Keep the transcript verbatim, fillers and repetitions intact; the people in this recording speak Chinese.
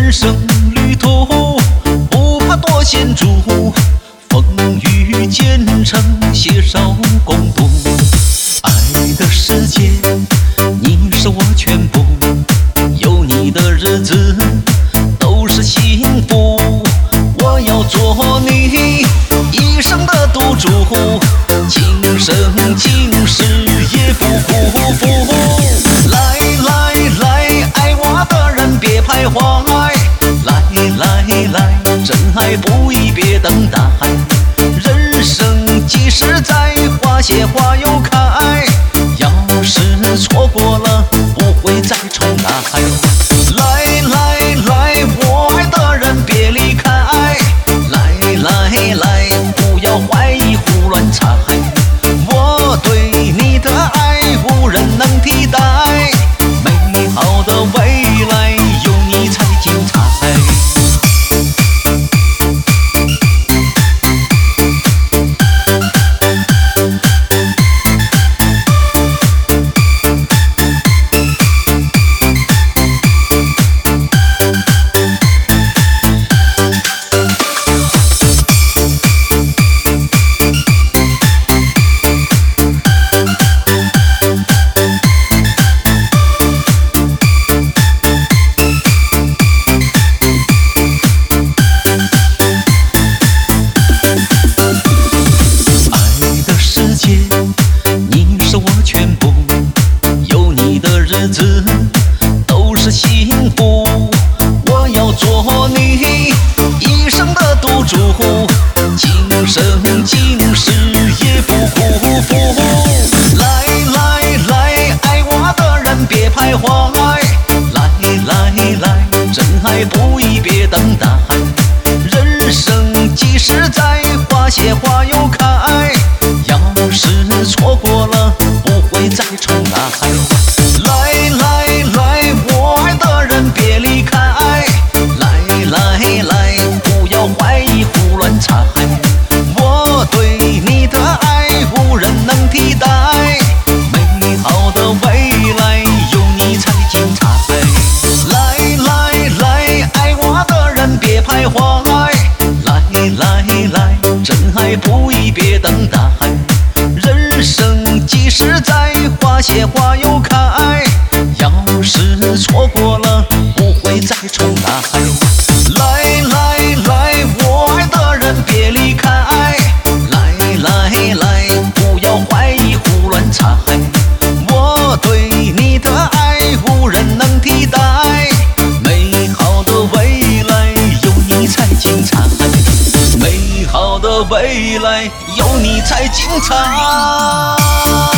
人生旅途不怕多险阻，风雨兼程，携手共度。爱的世界，你是我全部，有你的日子都是幸福。我要做你一生的赌注，今生今世也不辜负。来来来，爱我的人别徘徊，来来来，真爱不易别等待。人生几十载，花谢花又开，要是错过了，不会再重来。来来来，我爱的人别离开，来来来，不要怀疑胡乱猜，我对你的爱无人能替代，美好的未来有你才精彩。你是我全部，有你的日子都是幸福。我要做你一生的赌注，今生今世也不辜负。来来来，爱我的人别徘徊，来来来，真爱不易别等待。人生几十载，花谢花又开，要是错过了，不会再重来。来来来，我爱的人别离开，来来来，不要怀疑胡乱猜，我对你的爱无人能替代，美好的未来有你才精彩。来来来，爱我的人别徘徊，来来来，真爱不易别等待。人生几十载，花谢花又开，要是错过了，不会再重来。来来来，我爱的人别离开，来来来，不要怀疑胡乱猜，我对你的爱无人能替代，美好的未来有你才精彩，美好的未来有你才精彩。